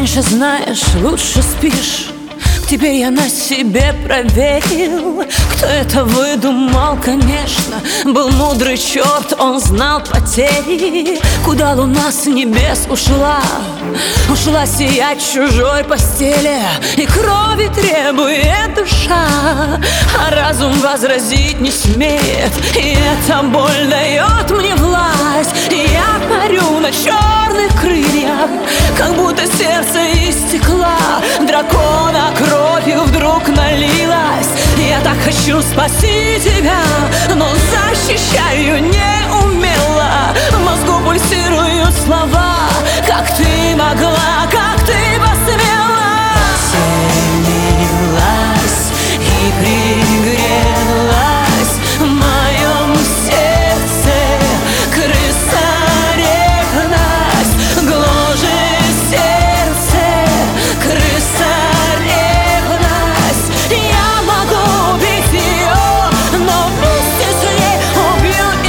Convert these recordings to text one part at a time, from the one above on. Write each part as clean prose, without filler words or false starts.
Меньше знаешь, лучше спишь. Теперь я на себе проверил, кто это выдумал, конечно. Был мудрый черт, он знал потери. Куда луна с небес ушла? Ушла сиять в чужой постели, и крови требует душа, а разум возразить не смеет. И эта боль дает мне власть, и я парю на черных крыльях, как будто сердце из стекла. Дракона кровью вдруг налилась. Я так хочу спасти тебя, но защищаю неумело. В мозгу пульсируют слова: как ты могла, как ты посмела. Силилась и пригрелась в моем сердце крыса ревность, гложет сердце крыса ревность. Я могу убить ее, но вместе с ней убью и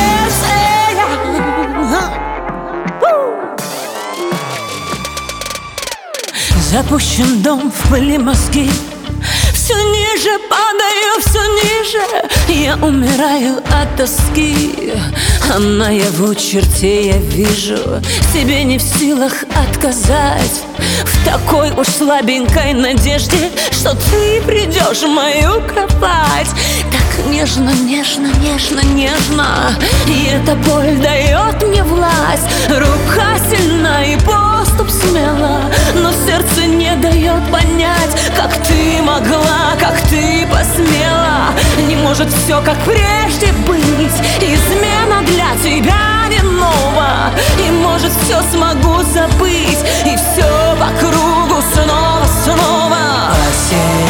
сердце. Запущен дом, в пыли мозги, все ниже падаю, все ниже. Я умираю от тоски, а наяву чертей я вижу. Себе не в силах отказать в такой уж слабенькой надежде, что ты придешь в мою кровать. Так нежно, нежно, нежно, нежно. И эта боль дает мне власть. Рука сильна и поступ смела, но сердце не дает понять, как ты могла, как ты посмела. Не может все как прежде быть, измена для тебя не нова. И может все смогу забыть, и все по кругу снова, снова.